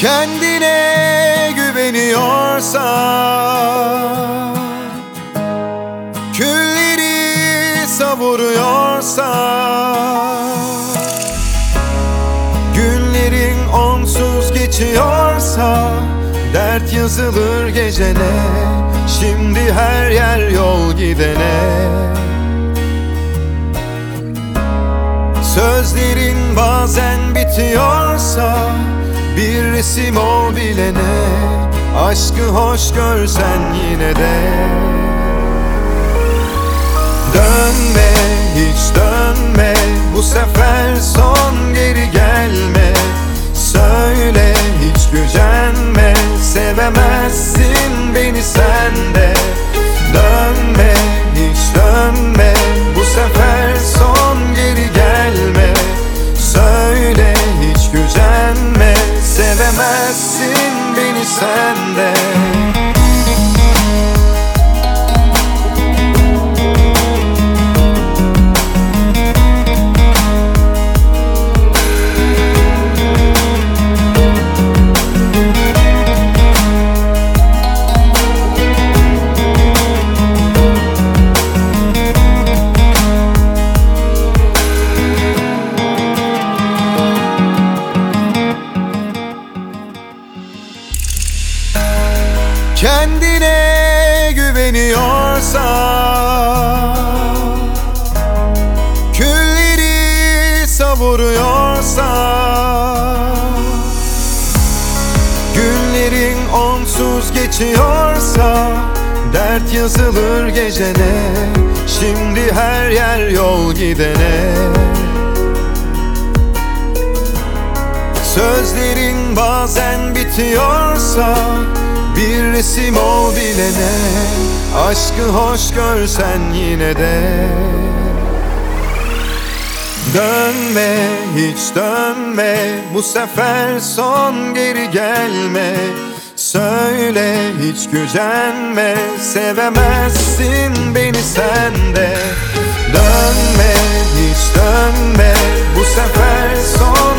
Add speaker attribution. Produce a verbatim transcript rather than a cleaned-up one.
Speaker 1: Kendine güveniyorsan, külleri savuruyorsan, günlerin onsuz geçiyorsa, dert yazılır gecene, şimdi her yer yol gidene. Sözlerin bazen bitiyorsa, bir resim ol bilene, aşkı hoş görsen yine de. Dönme, hiç dönme, bu sefer son, geri gelme. Söyle, hiç gücenme, sevemezsin beni sen de. Dönme, hiç dönme, bu sefer son, geri gelme. Söyle, hiç gücenme, sevemezsin beni sen de. Kendine güveniyorsan, külleri savuruyorsan, günlerin onsuz geçiyorsa, dert yazılır gecene, şimdi her yer yol gidene. Sözlerin bazen bitiyorsa, bir resim ol bilene, aşkı hoş görsen yine de. Dönme, hiç dönme, bu sefer son, geri gelme. Söyle, hiç gücenme, sevemezsin beni sen de. Dönme, hiç dönme, bu sefer son,